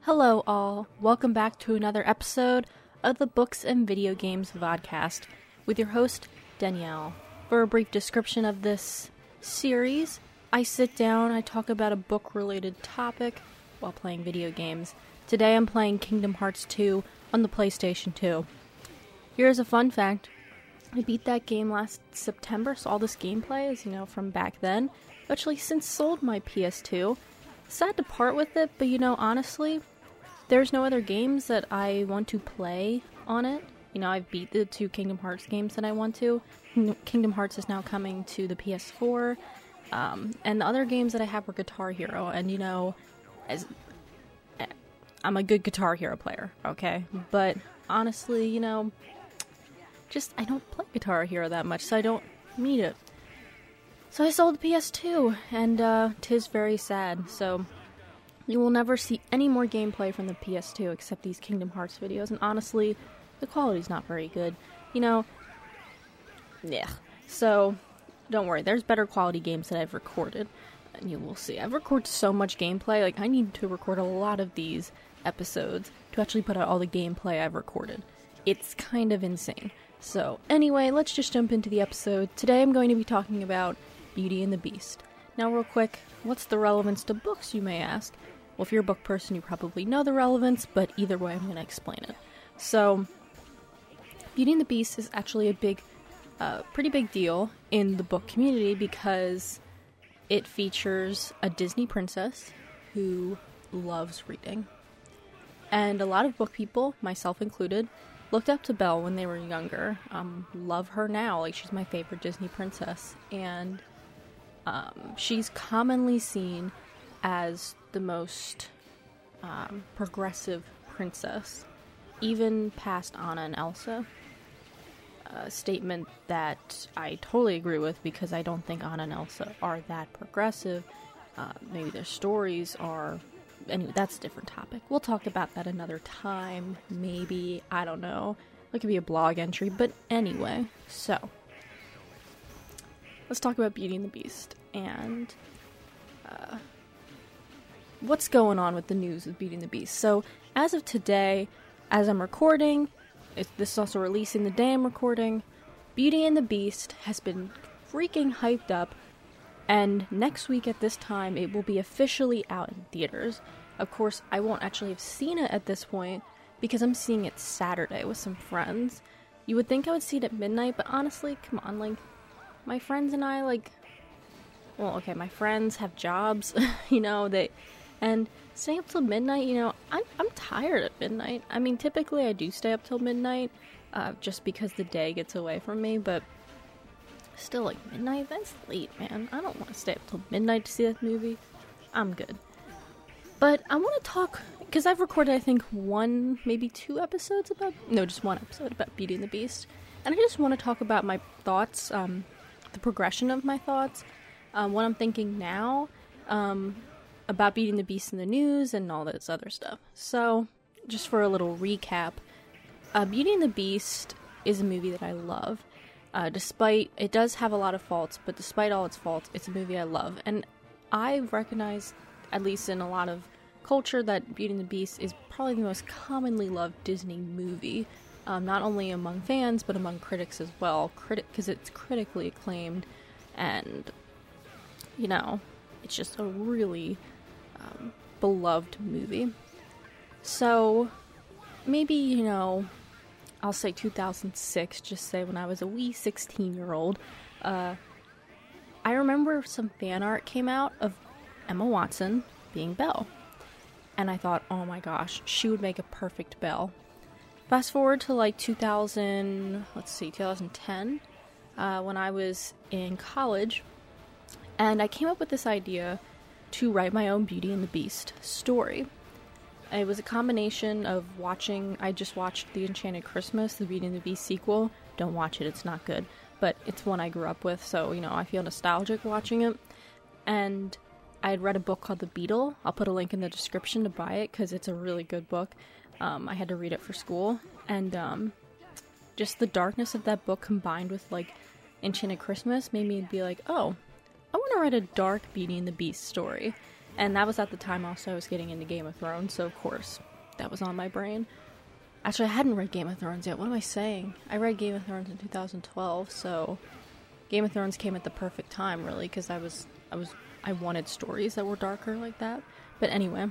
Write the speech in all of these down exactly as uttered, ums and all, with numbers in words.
Hello all, welcome back to another episode of the Books and Video Games Vodcast with your host, Danielle. For a brief description of this series, I sit down, I talk about a book-related topic while playing video games. Today I'm playing Kingdom Hearts two on the PlayStation two. Here's a fun fact. I beat that game last September, so all this gameplay is, you know, from back then. I've actually since sold my P S two. Sad to part with it, but you know, honestly, there's no other games that I want to play on it. You know, I've beat the two Kingdom Hearts games that I want to. Kingdom Hearts is now coming to the P S four. Um, and the other games that I have were Guitar Hero. And, you know, as I'm a good Guitar Hero player, okay? But honestly, you know, just I don't play Guitar Hero that much, so I don't need it. So I sold the P S two, and uh, 'tis very sad. So you will never see any more gameplay from the P S two except these Kingdom Hearts videos, and honestly, the quality's not very good. You know, yeah. So, don't worry, there's better quality games that I've recorded, and you will see. I've recorded so much gameplay, like, I need to record a lot of these episodes to actually put out all the gameplay I've recorded. It's kind of insane. So, anyway, let's just jump into the episode. Today I'm going to be talking about Beauty and the Beast. Now, real quick, what's the relevance to books, you may ask? Well, if you're a book person, you probably know the relevance, but either way, I'm going to explain it. So, Beauty and the Beast is actually a big, uh, pretty big deal in the book community because it features a Disney princess who loves reading. And a lot of book people, myself included, looked up to Belle when they were younger. Um, love her now, like she's my favorite Disney princess. And um, she's commonly seen as the most um, progressive princess, even past Anna and Elsa. A statement that I totally agree with because I don't think Anna and Elsa are that progressive. Uh, maybe their stories are... Anyway, that's a different topic. We'll talk about that another time, maybe. I don't know. It could be a blog entry, but anyway. So, let's talk about Beauty and the Beast and uh, what's going on with the news with Beauty and the Beast. So, as of today, as I'm recording, it, this is also releasing the day I'm recording, Beauty and the Beast has been freaking hyped up. And next week at this time, it will be officially out in theaters. Of course, I won't actually have seen it at this point, because I'm seeing it Saturday with some friends. You would think I would see it at midnight, but honestly, come on, like, my friends and I, like, well, okay, my friends have jobs, you know, they, and staying up till midnight, you know, I'm, I'm tired at midnight. I mean, typically I do stay up till midnight, uh, just because the day gets away from me, but still, like, midnight? That's late, man. I don't want to stay up till midnight to see that movie. I'm good. But I want to talk, because I've recorded, I think, one, maybe two episodes about, no, just one episode about Beauty and the Beast. And I just want to talk about my thoughts, um, the progression of my thoughts, um, what I'm thinking now, um, about Beauty and the Beast in the news, and all this other stuff. So, just for a little recap, uh, Beauty and the Beast is a movie that I love. Uh, despite, it does have a lot of faults, but despite all its faults, it's a movie I love. And I recognize, at least in a lot of culture, that Beauty and the Beast is probably the most commonly loved Disney movie. Um, not only among fans, but among critics as well. Critic, because it's critically acclaimed, and, you know, it's just a really um, beloved movie. So, maybe, you know, I'll say two thousand six, just say when I was a wee sixteen-year-old, uh, I remember some fan art came out of Emma Watson being Belle. And I thought, oh my gosh, she would make a perfect Belle. Fast forward to like two thousand, let's see, two thousand ten, uh, when I was in college, and I came up with this idea to write my own Beauty and the Beast story. It was a combination of watching, I just watched The Enchanted Christmas, the Beauty and the Beast sequel. Don't watch it, it's not good. But it's one I grew up with, so, you know, I feel nostalgic watching it. And I had read a book called The Beetle. I'll put a link in the description to buy it, because it's a really good book. Um, I had to read it for school. And um, just the darkness of that book combined with, like, Enchanted Christmas made me be like, oh, I want to write a dark Beauty and the Beast story. And that was at the time also I was getting into Game of Thrones, so of course, that was on my brain. Actually, I hadn't read Game of Thrones yet. What am I saying? I read Game of Thrones in two thousand twelve, so Game of Thrones came at the perfect time, really, because I was, I was, I wanted stories that were darker like that. But anyway,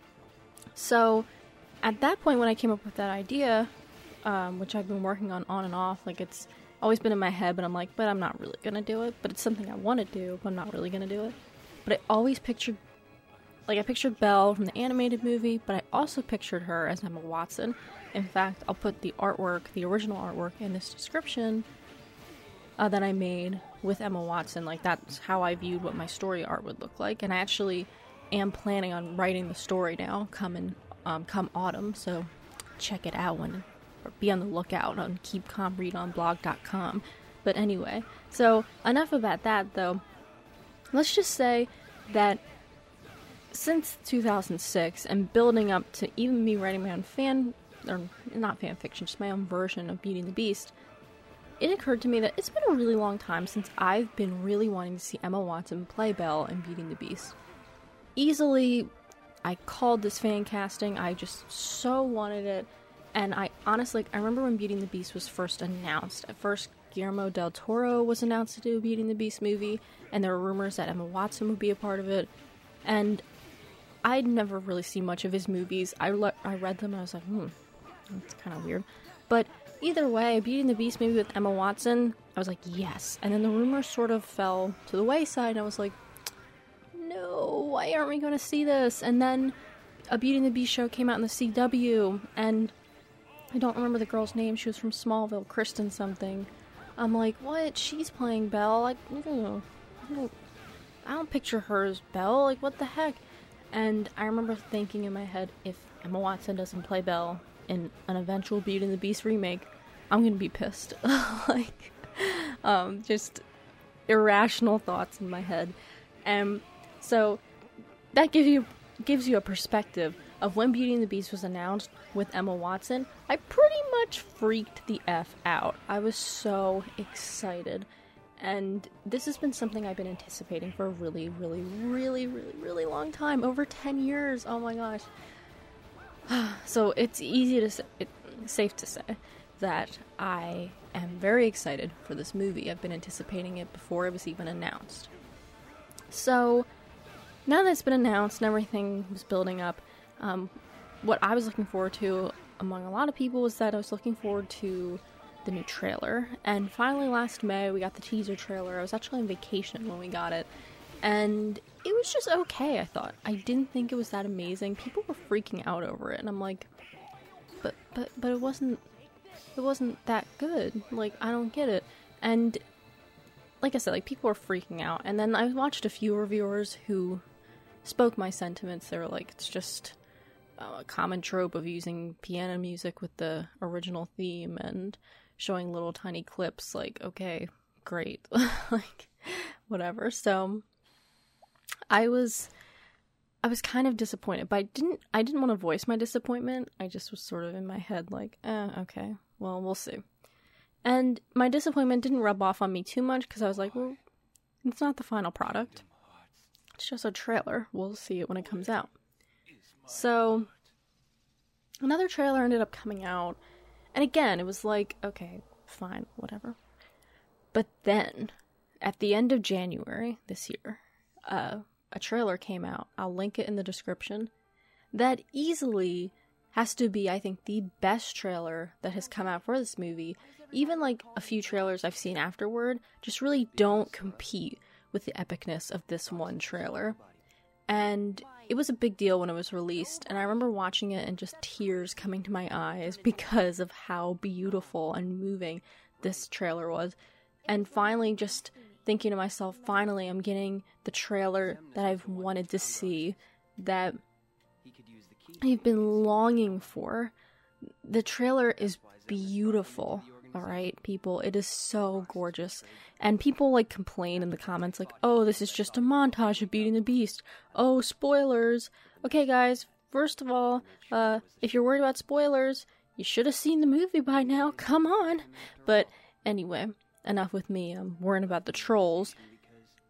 so at that point when I came up with that idea, um, which I've been working on on and off, like it's always been in my head, but I'm like, but I'm not really gonna do it. But it's something I want to do, but I'm not really gonna do it. But I always pictured, like I pictured Belle from the animated movie, but I also pictured her as Emma Watson. In fact, I'll put the artwork, the original artwork, in this description uh, that I made with Emma Watson. Like, that's how I viewed what my story art would look like. And I actually am planning on writing the story now, coming, um, come autumn. So check it out when, or be on the lookout on keep calm read on blog dot com. But anyway, so enough about that, though. Let's just say that since two thousand six, and building up to even me writing my own fan, or not fan fiction, just my own version of Beauty and the Beast, it occurred to me that it's been a really long time since I've been really wanting to see Emma Watson play Belle in Beauty and the Beast. Easily, I called this fan casting, I just so wanted it, and I honestly, I remember when Beauty and the Beast was first announced. At first, Guillermo del Toro was announced to do a Beauty and the Beast movie, and there were rumors that Emma Watson would be a part of it, and I'd never really seen much of his movies. I, le- I read them and I was like, hmm, that's kind of weird. But either way, Beauty and the Beast maybe with Emma Watson, I was like, yes. And then the rumors sort of fell to the wayside, and I was like, no, why aren't we going to see this? And then a Beauty and the Beast show came out in the C W, and I don't remember the girl's name. She was from Smallville, Kristen something. I'm like, what? She's playing Belle? Like, I don't, I don't, I don't picture her as Belle. Like, what the heck? And I remember thinking in my head, if Emma Watson doesn't play Belle in an eventual Beauty and the Beast remake, I'm gonna be pissed. Like, um, just irrational thoughts in my head. And so that gives you gives you a perspective of when Beauty and the Beast was announced with Emma Watson. I pretty much freaked the F out. I was so excited. And this has been something I've been anticipating for a really, really, really, really, really long time. Over ten years. Oh my gosh. So it's easy to say, it's safe to say that I am very excited for this movie. I've been anticipating it before it was even announced. So now that it's been announced and everything was building up, um, what I was looking forward to among a lot of people was that I was looking forward to the new trailer. And finally last May we got the teaser trailer. I was actually on vacation when we got it, and it was just okay. I thought I didn't think it was that amazing. People were freaking out over it, and I'm like, but but but it wasn't it wasn't that good. Like, I don't get it. And like I said, like, people were freaking out, and then I watched a few reviewers who spoke my sentiments. They were like, it's just a common trope of using piano music with the original theme and showing little tiny clips. Like, okay, great. Like, whatever. So I was I was kind of disappointed, but I didn't I didn't want to voice my disappointment. I just was sort of in my head like, eh, okay, well, we'll see. And my disappointment didn't rub off on me too much, because I was like, well, it's not the final product. It's just a trailer. We'll see it when it comes out. So another trailer ended up coming out, and again, it was like, okay, fine, whatever. But then, at the end of January this year, uh, a trailer came out. I'll link it in the description. That easily has to be, I think, the best trailer that has come out for this movie. Even, like, a few trailers I've seen afterward just really don't compete with the epicness of this one trailer. And it was a big deal when it was released, and I remember watching it and just tears coming to my eyes because of how beautiful and moving this trailer was. And finally just thinking to myself, finally I'm getting the trailer that I've wanted to see, that I've been longing for. The trailer is beautiful. Alright, people, it is so gorgeous. And people, like, complain in the comments, like, oh, this is just a montage of Beauty and the Beast. Oh, spoilers. Okay, guys, first of all, uh, if you're worried about spoilers, you should have seen the movie by now. Come on. But, anyway, enough with me. I'm worrying about the trolls.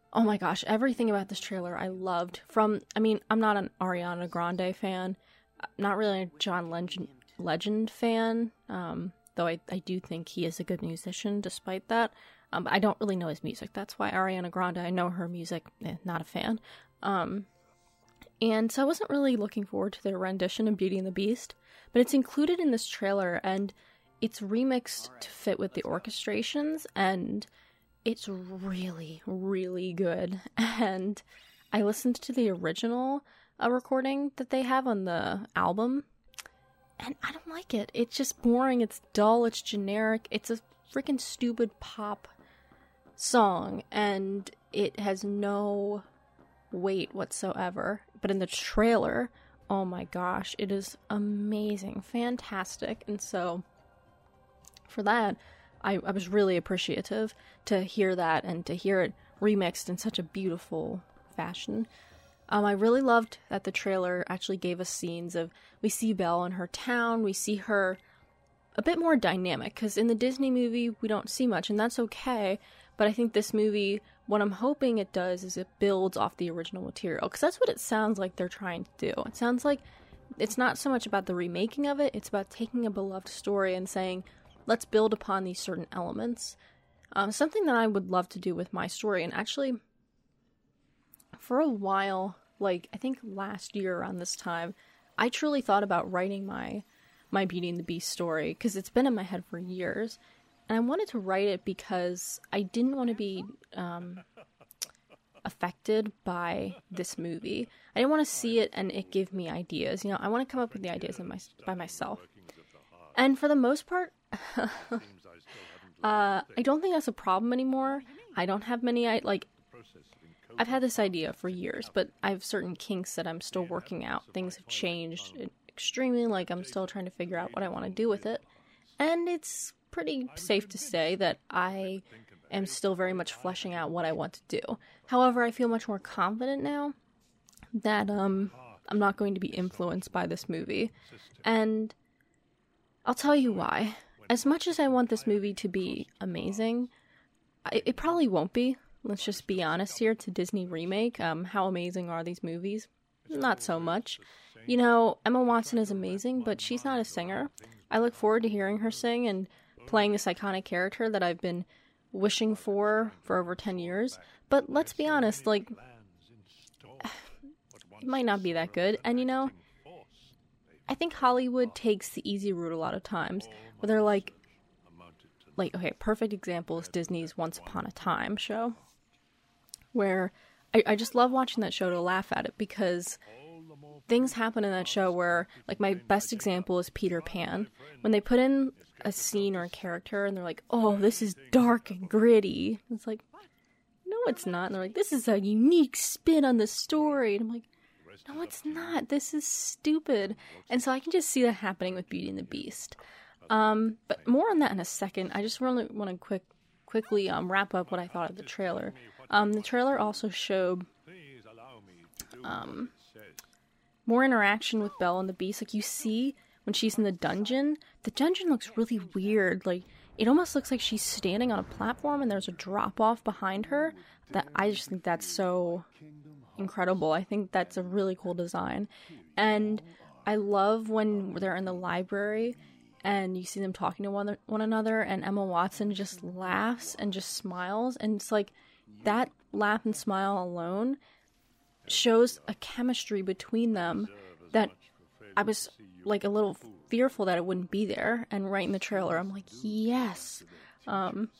Oh my gosh, everything about this trailer I loved. From, I mean, I'm not an Ariana Grande fan, not really a John Legend, Legend fan, um, though I, I do think he is a good musician despite that. Um, but I don't really know his music. That's why Ariana Grande, I know her music, eh, not a fan. Um, and so I wasn't really looking forward to their rendition of Beauty and the Beast, but it's included in this trailer, and it's remixed to fit with the orchestrations, and it's really, really good. And I listened to the original uh, recording that they have on the album, and I don't like it. It's just boring, it's dull, it's generic, it's a freaking stupid pop song, and it has no weight whatsoever. But in the trailer, oh my gosh, it is amazing, fantastic. And so for that, I, I was really appreciative to hear that and to hear it remixed in such a beautiful fashion. Um, I really loved that the trailer actually gave us scenes of, we see Belle in her town, we see her a bit more dynamic, because in the Disney movie we don't see much, and that's okay, but I think this movie, what I'm hoping it does is it builds off the original material, because that's what it sounds like they're trying to do. It sounds like it's not so much about the remaking of it, it's about taking a beloved story and saying, let's build upon these certain elements. Um, something that I would love to do with my story, and actually, for a while, like, I think last year around this time, I truly thought about writing my my Beauty and the Beast story, because it's been in my head for years, and I wanted to write it because I didn't want to be um, affected by this movie. I didn't want to see it and it give me ideas, you know, I want to come up with the ideas in my, by myself. And for the most part, uh, I don't think that's a problem anymore. I don't have many, I like, I've had this idea for years, but I have certain kinks that I'm still working out. Things have changed extremely, like I'm still trying to figure out what I want to do with it. And it's pretty safe to say that I am still very much fleshing out what I want to do. However, I feel much more confident now that um, I'm not going to be influenced by this movie. And I'll tell you why. As much as I want this movie to be amazing, I, it probably won't be. Let's just be honest here. It's a Disney remake. Um, how amazing are these movies? Not so much. You know, Emma Watson is amazing, but she's not a singer. I look forward to hearing her sing and playing this iconic character that I've been wishing for for over ten years. But let's be honest, like, it might not be that good. And, you know, I think Hollywood takes the easy route a lot of times, where they're like, like, okay, perfect example is Disney's Once Upon a Time show, where I, I just love watching that show to laugh at it, because things happen in that show where, like, my best example is Peter Pan. When they put in a scene or a character and they're like, oh, this is dark and gritty, it's like, no, it's not. And they're like, this is a unique spin on the story. And I'm like, no, it's not. This is stupid. And so I can just see that happening with Beauty and the Beast. Um, but more on that in a second. I just really want to quick, quickly um, wrap up what I thought of the trailer. Um, the trailer also showed um, more interaction with Belle and the Beast. Like, you see when she's in the dungeon, the dungeon looks really weird. Like, it almost looks like she's standing on a platform and there's a drop-off behind her. That I just think that's so incredible. I think that's a really cool design. And I love when they're in the library and you see them talking to one, one another, and Emma Watson just laughs and just smiles, and it's like, that laugh and smile alone shows a chemistry between them that I was, like, a little fearful that it wouldn't be there, and right in the trailer I'm like, yes. Um,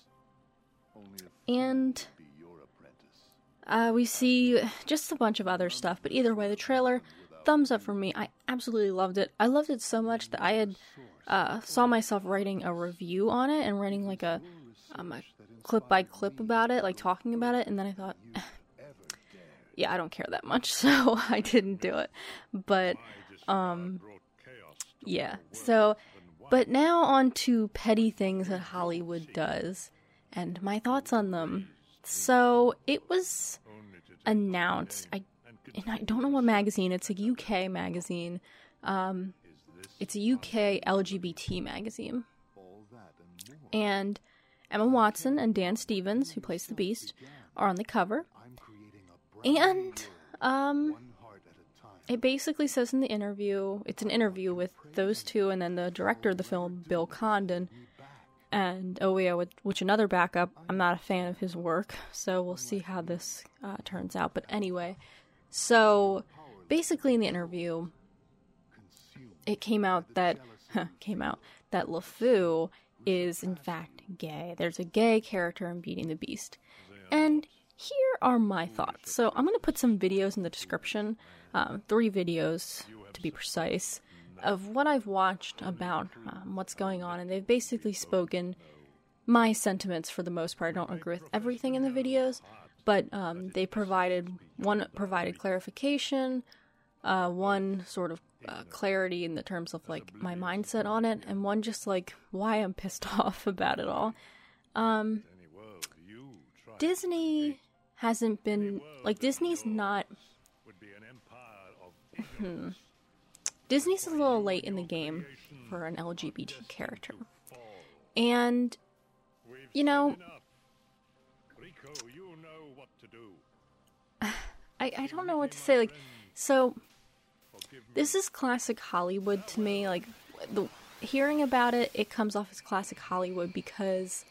and uh, we see just a bunch of other stuff, but either way, the trailer, thumbs up for me. I absolutely loved it. I loved it so much that I had uh, saw myself writing a review on it and writing like a, um, a clip by clip about it, like talking about it, and then I thought, yeah, I don't care that much, so I didn't do it. But um yeah, so but now on to petty things that Hollywood does and my thoughts on them. So it was announced, I and I don't know what magazine, it's a U K magazine. Um it's a U K L G B T magazine. And Emma Watson and Dan Stevens, who plays the Beast, are on the cover. And um, it basically says in the interview, it's an interview with those two and then the director of the film, Bill Condon, and oh yeah, which, which another backup. I'm not a fan of his work, so we'll see how this uh, turns out. But anyway, so basically in the interview, it came out that huh, came out that LeFou is in fact gay. There's a gay character in Beauty and the Beast, and here are my thoughts. So I'm going to put some videos in the description, um, three videos to be precise, of what I've watched about um, what's going on, and they've basically spoken my sentiments for the most part. I don't agree with everything in the videos, but um, they provided, one provided clarification, uh, one sort of uh, clarity in the terms of like my mindset on it, and one just like why I'm pissed off about it all. Um, Disney hasn't been, like Disney's not, hmm. Disney's a little late in the game for an L G B T character. And, you know, I, I don't know what to say. Like, so, this is classic Hollywood to me. Like, the hearing about it, it comes off as classic Hollywood because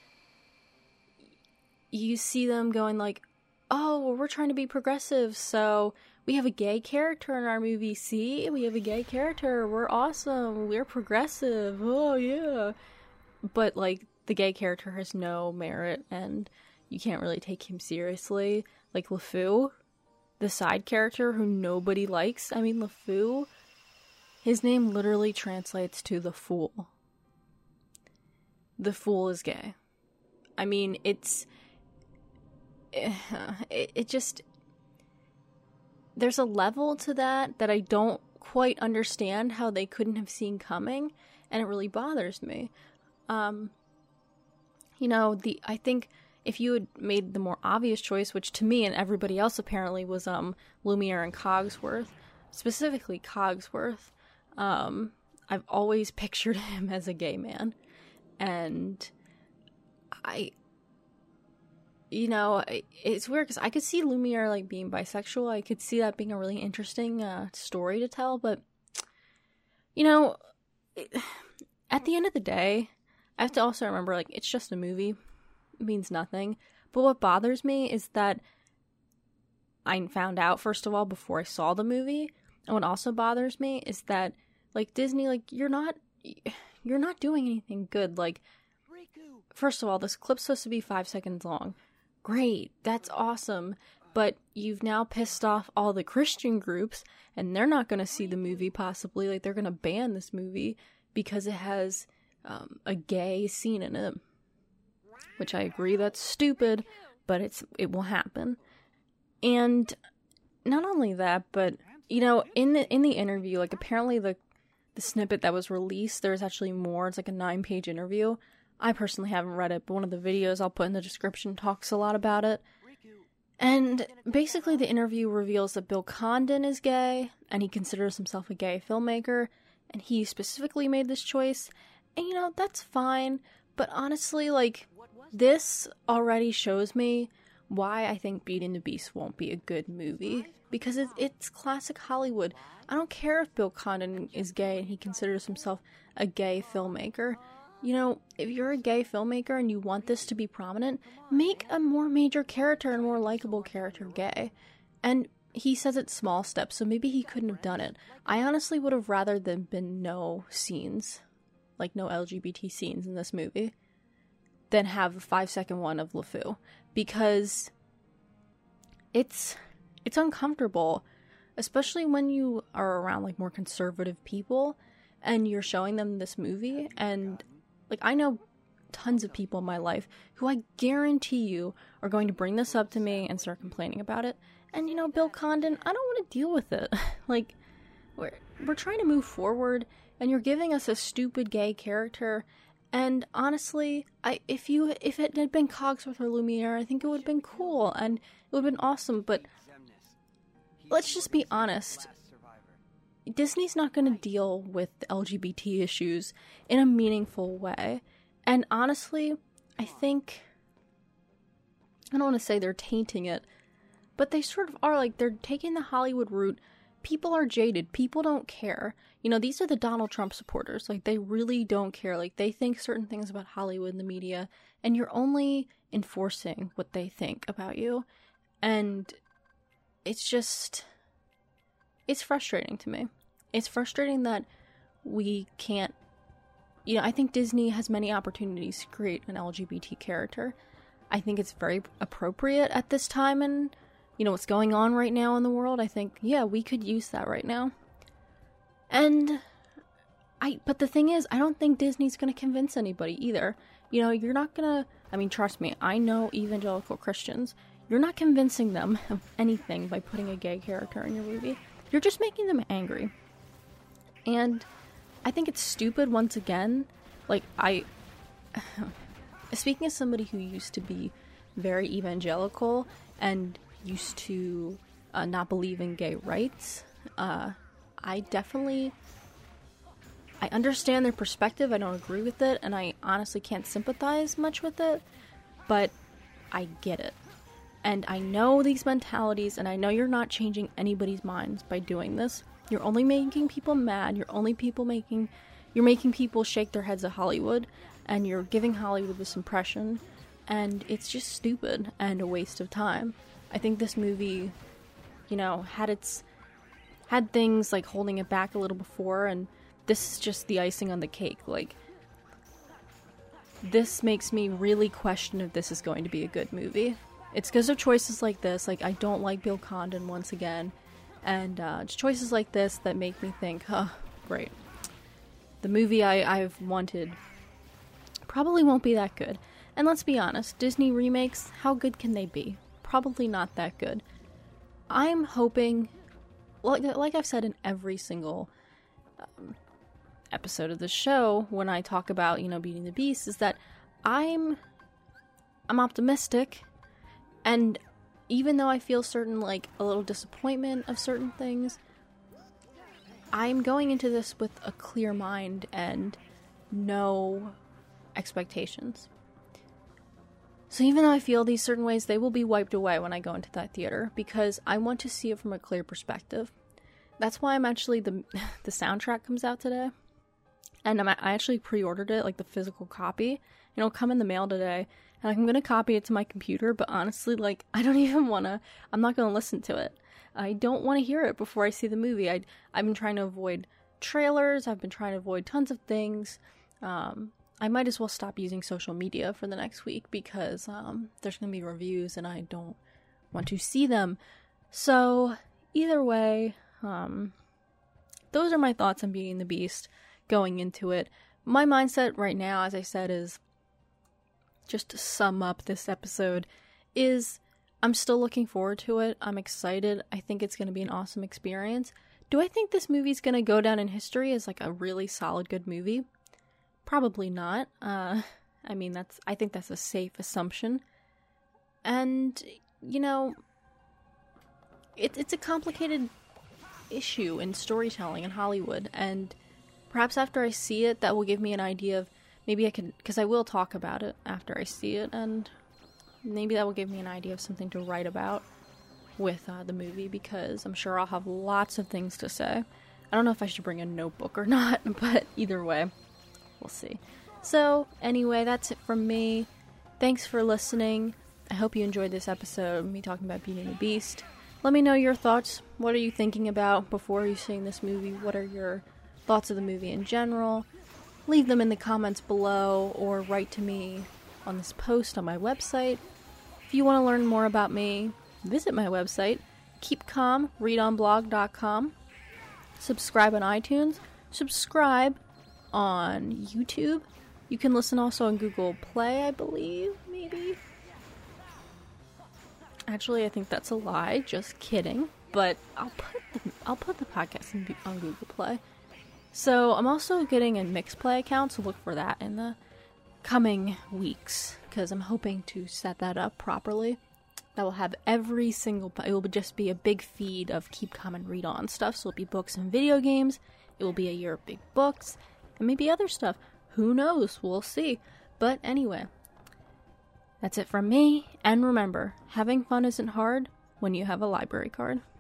you see them going like, oh, well, we're trying to be progressive, so we have a gay character in our movie. See, we have a gay character. We're awesome. We're progressive. Oh, yeah. But, like, the gay character has no merit, and you can't really take him seriously. Like, LeFou, the side character who nobody likes. I mean, LeFou, his name literally translates to the fool. The fool is gay. I mean, it's... It, it just... There's a level to that that I don't quite understand how they couldn't have seen coming, and it really bothers me. Um, you know, the I think if you had made the more obvious choice, which to me and everybody else apparently was um Lumiere and Cogsworth, specifically Cogsworth, um, I've always pictured him as a gay man, and I... You know, it's weird because I could see Lumiere, like, being bisexual. I could see that being a really interesting uh, story to tell, but, you know, it, at the end of the day, I have to also remember, like, it's just a movie. It means nothing. But what bothers me is that I found out, first of all, before I saw the movie, and what also bothers me is that, like, Disney, like, you're not, you're not doing anything good. Like, first of all, this clip's supposed to be five seconds long. Great, that's awesome, but you've now pissed off all the Christian groups, and they're not going to see the movie possibly. Like, they're going to ban this movie because it has um, a gay scene in it. Which I agree, that's stupid, but it's it will happen. And not only that, but, you know, in the in the interview, like, apparently the, the snippet that was released, there's actually more. It's like a nine-page interview. I personally haven't read it, but one of the videos I'll put in the description talks a lot about it. And basically the interview reveals that Bill Condon is gay, and he considers himself a gay filmmaker, and he specifically made this choice. And, you know, that's fine, but honestly, like, this already shows me why I think Beauty and the Beast won't be a good movie. Because it, it's classic Hollywood. I don't care if Bill Condon is gay and he considers himself a gay filmmaker. You know, if you're a gay filmmaker and you want this to be prominent, make a more major character and more likable character gay. And he says it's small steps, so maybe he couldn't have done it. I honestly would have rather there been no scenes, like no L G B T scenes in this movie, than have a five second one of LeFou. Because it's, it's uncomfortable, especially when you are around, like, more conservative people, and you're showing them this movie, and... Like, I know tons of people in my life who I guarantee you are going to bring this up to me and start complaining about it. And, you know, Bill Condon, I don't want to deal with it. Like, we're, we're trying to move forward, and you're giving us a stupid gay character. And honestly, I if you if it had been Cogsworth or Lumiere, I think it would have been cool, and it would have been awesome. But let's just be honest. Disney's not going to deal with the L G B T issues in a meaningful way. And honestly, I think I don't want to say they're tainting it, but they sort of are. Like, they're taking the Hollywood route. People are jaded. People don't care. You know, these are the Donald Trump supporters. Like, they really don't care. Like, they think certain things about Hollywood and the media, and you're only enforcing what they think about you. And it's just, it's frustrating to me. It's frustrating that we can't, you know, I think Disney has many opportunities to create an L G B T character. I think it's very appropriate at this time and, you know, what's going on right now in the world. I think, yeah, we could use that right now. And I, but the thing is, I don't think Disney's going to convince anybody either. You know, you're not going to, I mean, trust me, I know evangelical Christians. You're not convincing them of anything by putting a gay character in your movie. You're just making them angry. And I think it's stupid once again. Like, I, speaking as somebody who used to be very evangelical and used to uh, not believe in gay rights, uh, I definitely, I understand their perspective. I don't agree with it, and I honestly can't sympathize much with it, but I get it. And I know these mentalities, and I know you're not changing anybody's minds by doing this. You're only making people mad. You're only people making, you're making people shake their heads at Hollywood, and you're giving Hollywood this impression, and it's just stupid and a waste of time. I think this movie, you know, had its, had things like holding it back a little before, and this is just the icing on the cake. Like, this makes me really question if this is going to be a good movie. It's because of choices like this. Like, I don't like Bill Condon once again. And uh, it's choices like this that make me think, oh, great. The movie I, I've wanted probably won't be that good. And let's be honest, Disney remakes, how good can they be? Probably not that good. I'm hoping, like, like I've said in every single um, episode of the show, when I talk about, you know, Beauty and the Beast, is that I'm, I'm optimistic. And even though I feel certain, like, a little disappointment of certain things, I'm going into this with a clear mind and no expectations. So even though I feel these certain ways, they will be wiped away when I go into that theater, because I want to see it from a clear perspective. That's why I'm actually, the the soundtrack comes out today, and I'm, I actually pre-ordered it, like the physical copy, and it'll come in the mail today. And I'm going to copy it to my computer, but honestly, like, I don't even want to, I'm not going to listen to it. I don't want to hear it before I see the movie. I, I've been trying to avoid trailers, I've been trying to avoid tons of things. Um, I might as well stop using social media for the next week, because um, there's going to be reviews and I don't want to see them. So, either way, um, those are my thoughts on Beauty and the Beast going into it. My mindset right now, as I said, is, just to sum up this episode, is I'm still looking forward to it. I'm excited. I think it's going to be an awesome experience. Do I think this movie's going to go down in history as like a really solid, good movie? Probably not. Uh, I mean, that's, I think that's a safe assumption. And, you know, it, it's a complicated issue in storytelling in Hollywood. And perhaps after I see it, that will give me an idea of, maybe I can, because I will talk about it after I see it, and maybe that will give me an idea of something to write about with uh, the movie, because I'm sure I'll have lots of things to say. I don't know if I should bring a notebook or not, but either way, we'll see. So, anyway, that's it from me. Thanks for listening. I hope you enjoyed this episode of me talking about Beauty and the Beast. Let me know your thoughts. What are you thinking about before you seeing this movie? What are your thoughts of the movie in general? Leave them in the comments below, or write to me on this post on my website. If you want to learn more about me, visit my website, keep calm read on blog dot com. Subscribe on iTunes. Subscribe on YouTube. You can listen also on Google Play, I believe, maybe. Actually, I think that's a lie. Just kidding. But I'll put the, I'll put the podcast in, on Google Play. So, I'm also getting a Mixplay account, so look for that in the coming weeks, because I'm hoping to set that up properly. That will have every single, it will just be a big feed of Keep Calm and Read On stuff, so it'll be books and video games, it will be a year of big books, and maybe other stuff. Who knows? We'll see. But anyway, That's it from me, and remember, having fun isn't hard when you have a library card.